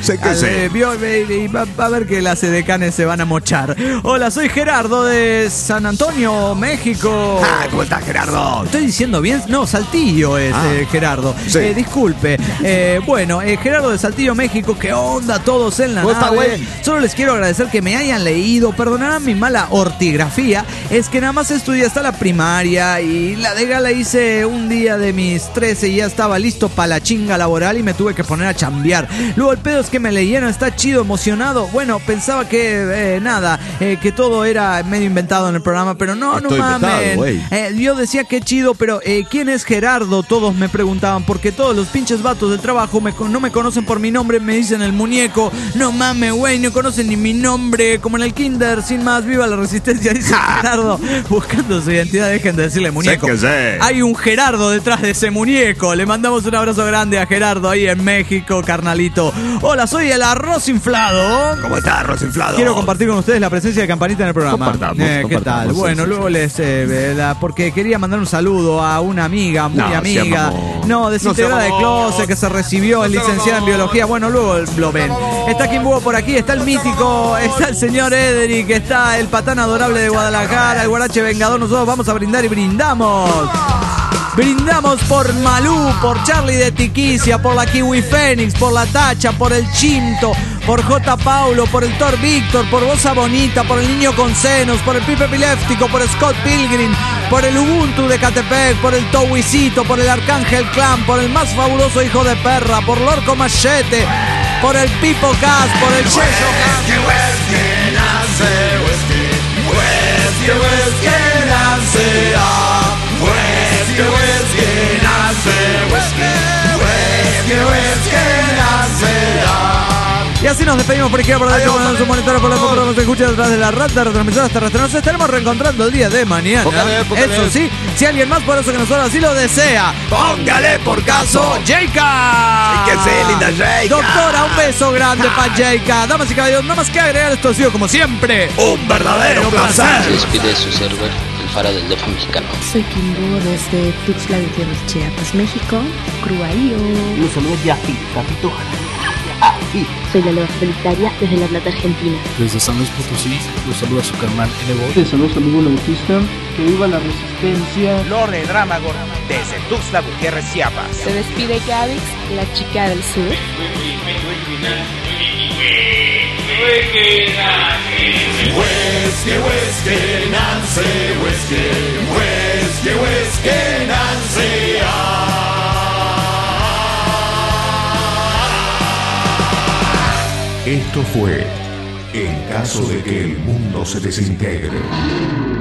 Y va a ver que las edecanes se van a mochar. Hola, soy Gerardo de San Antonio, México. ¿Cómo estás, Gerardo? ¿Estoy diciendo bien? No, Saltillo es Gerardo. Disculpe. Bueno, Gerardo de Saltillo, México. ¿Qué onda todos en la nave? Solo les quiero agradecer que me hayan leído. Perdonarán mi mala ortigrafía. Es que nada más estudié hasta la primaria y la de gala hice un día de mis 13 y ya estaba listo para la chinga laboral y me tuve que poner a chambear. Luego el pedo es que me leyeron, está chido, emocionado. Bueno, pensaba que que todo era medio inventado en el programa, pero no mamen. Yo decía que chido, pero ¿quién es Gerardo? Todos me preguntaban, porque todos los pinches vatos del trabajo no me conocen por mi nombre, me dicen el muñeco. No mames, güey, no conocen ni mi nombre, como en el kinder, sin más, viva la resistencia, dice Gerardo, buscando su identidad. Dejen de decirle muñeco. Hay un Gerardo detrás de ese muñeco. Le mandamos un abrazo grande a Gerardo ahí en México, carnalito. Hola, soy el Arroz Inflado. ¿Cómo está, Arroz Inflado? Quiero compartir con ustedes la presencia de Campanita en el programa. Compartamos, ¿qué tal? Bueno, luego les... porque quería mandar un saludo a una amiga, muy amiga. No, decir integrada de Closet, que se recibió, es licenciada en biología. Bueno, luego lo ven. Está Kim Búho por aquí, está el mítico, está el señor Edric, está el patán adorable de Guadalajara, el guarache vengador. Nosotros vamos a brindar y brindamos. Brindamos por Malú, por Charlie de Tiquicia, por la Kiwi Fénix, por la Tacha, por el Chinto, por J. Paulo, por el Thor Víctor, por Bosa Bonita, por el Niño con Senos, por el Pipe Epiléptico, por Scott Pilgrim, por el Ubuntu de Catepec, por el Towisito, por el Arcángel Clan, por el más fabuloso hijo de perra, por Lorco Machete, por el Pipo Cas, por el Checho Y así nos despedimos por izquierda, por derecha, por su monitor, por la foto, nos escucha detrás de la rata, retransmisoras terrestres. Nos estaremos reencontrando el día de mañana. Póngale. Eso sí, si alguien más poderoso que nosotros así lo desea, póngale por caso J.K. Que sí, linda J.K. Doctora, un beso grande para J.K. Damas y caballeros, nada más que agregar, esto ha sido como siempre Un verdadero placer. Se despide su server, el faro del DF mexicano. Soy Kim Búho desde Tuxtla Gutiérrez, Chiapas, México. Cruaío. Los saludos de Afi, Capito. Soy la nueva Solitaria desde La Plata, Argentina. Desde San Luis Potosí, los saluda su carnal N-Bot. Les saludos a amigo Bautista. Que viva la resistencia. Lorde Dramagor desde Tuxtla Gutiérrez, Chiapas. Se despide Gavix, la chica del sur. Esto fue En caso de que el mundo se desintegre.